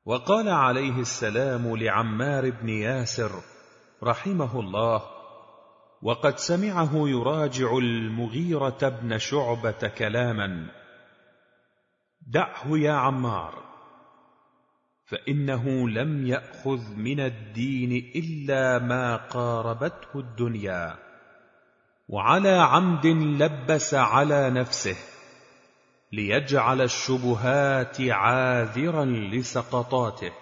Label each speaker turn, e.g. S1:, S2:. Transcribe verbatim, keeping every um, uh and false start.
S1: وقال عليه السلام لعمار بن ياسر رحمه الله وقد سمعه يراجع المغيرة بن شعبة كلاما: دعه يا عمار، فإنه لم يأخذ من الدين إلا ما قاربته الدنيا، وعلى عمد لبس على نفسه ليجعل الشبهات عاذرا لسقطاته.